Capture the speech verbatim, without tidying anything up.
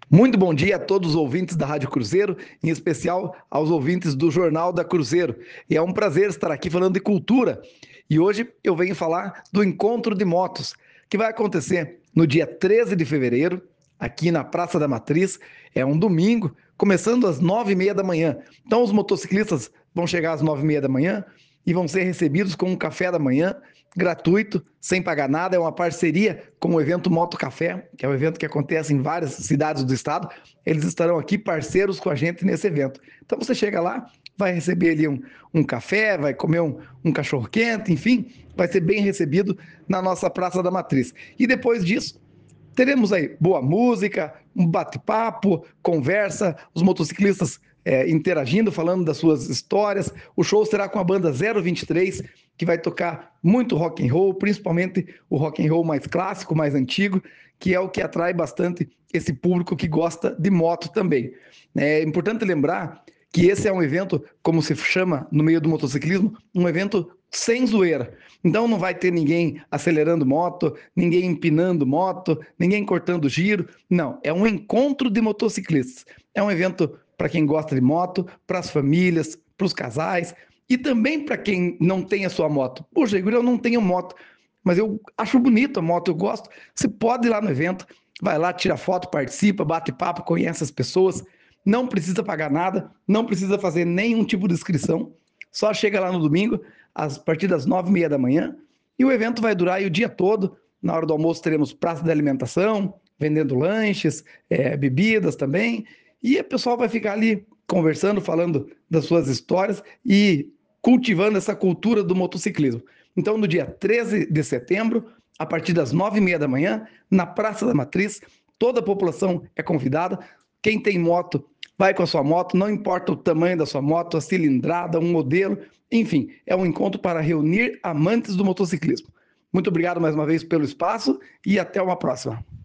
Muito bom dia a todos os ouvintes da Rádio Cruzeiro, em especial aos ouvintes do Jornal da Cruzeiro. E é um prazer estar aqui falando de cultura. E hoje eu venho falar do Encontro de Motos, que vai acontecer no dia treze de fevereiro, aqui na Praça da Matriz. É um domingo, começando às nove e meia da manhã. Então os motociclistas vão chegar às nove e meia da manhã e vão ser recebidos com um café da manhã gratuito, sem pagar nada. É uma parceria com o evento Moto Café, que é um evento que acontece em várias cidades do estado. Eles estarão aqui parceiros com a gente nesse evento. Então você chega lá, vai receber ali um, um café, vai comer um, um cachorro-quente, enfim, vai ser bem recebido na nossa Praça da Matriz. E depois disso, teremos aí boa música, um bate-papo, conversa, os motociclistas é, interagindo, falando das suas histórias. O show será com a banda zero vinte e três, que vai tocar muito rock and roll, principalmente o rock and roll mais clássico, mais antigo, que é o que atrai bastante esse público que gosta de moto também. É importante lembrar que esse é um evento, como se chama no meio do motociclismo, um evento sem zoeira. Então não vai ter ninguém acelerando moto, ninguém empinando moto, ninguém cortando giro. Não, é um encontro de motociclistas. É um evento para quem gosta de moto, para as famílias, para os casais e também para quem não tem a sua moto. Poxa, Igor, eu não tenho moto, mas eu acho bonito a moto, eu gosto. Você pode ir lá no evento, vai lá, tira foto, participa, bate papo, conhece as pessoas. Não precisa pagar nada, não precisa fazer nenhum tipo de inscrição. Só chega lá no domingo, a partir das nove e meia da manhã, e o evento vai durar aí o dia todo. Na hora do almoço teremos praça de alimentação, vendendo lanches, é, bebidas também, e o pessoal vai ficar ali conversando, falando das suas histórias e cultivando essa cultura do motociclismo. Então, no dia treze de setembro, a partir das nove e meia da manhã, na Praça da Matriz, toda a população é convidada. Quem tem moto, vai com a sua moto, não importa o tamanho da sua moto, a cilindrada, um modelo, enfim, é um encontro para reunir amantes do motociclismo. Muito obrigado mais uma vez pelo espaço e até uma próxima.